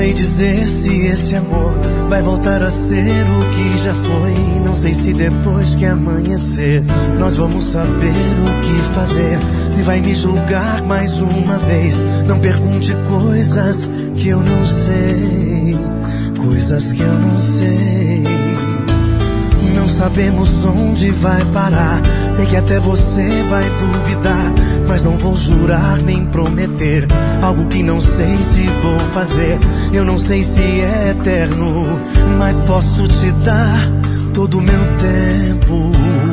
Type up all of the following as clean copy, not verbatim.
sei dizer se esse amor vai voltar a ser o que já foi. Não sei se depois que amanhecer nós vamos saber o que fazer. Se vai me julgar mais uma vez, não pergunte coisas que eu não sei. Coisas que eu não sei. Não sabemos onde vai parar. Sei que até você vai duvidar, mas não vou jurar nem prometer algo que não sei se vou fazer. Eu não sei se é eterno, mas posso te dar todo o meu tempo.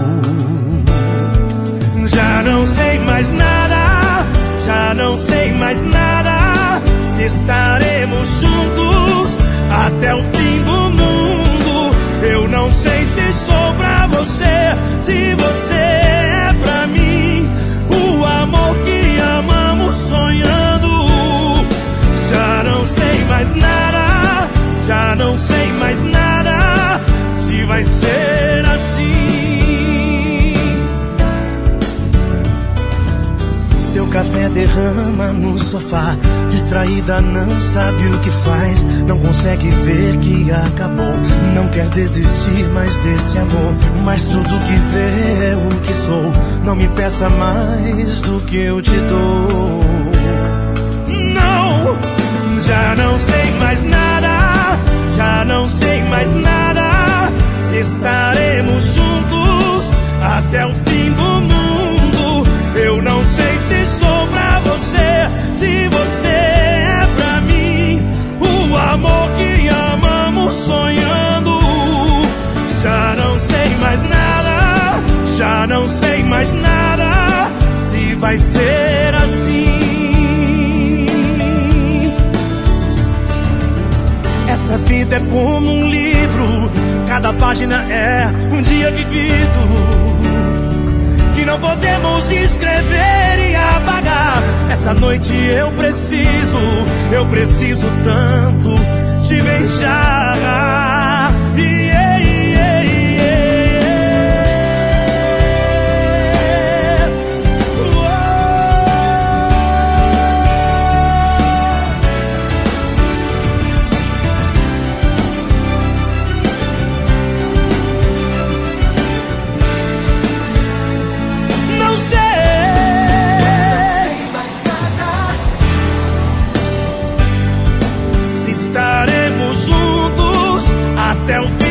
Já não sei mais nada, já não sei mais nada. Se estaremos juntos até o fim do mundo. Eu não sei se sou pra você, se você é pra mim. O amor que amamos sonhando. Já não sei mais nada, já não sei mais nada. Se vai ser assim. Seu café derrama no sofá, distraída não sabe o que faz. Não consegue ver que acabou, não quer desistir mais desse amor. Mas tudo que vê é o que sou. Não me peça mais do que eu te dou. Não, já não sei mais nada, já não sei mais nada. Se estaremos juntos até o fim do mundo. Eu não sei se sou pra você, se você é pra mim. O amor que amamos sonhando. Já não sei mais nada, já não sei mais nada. Se vai ser assim. Essa vida é como um livro, cada página é um dia vivido, que não podemos escrever e apagar. Essa noite eu preciso tanto te beijar. Estaremos juntos até o fim.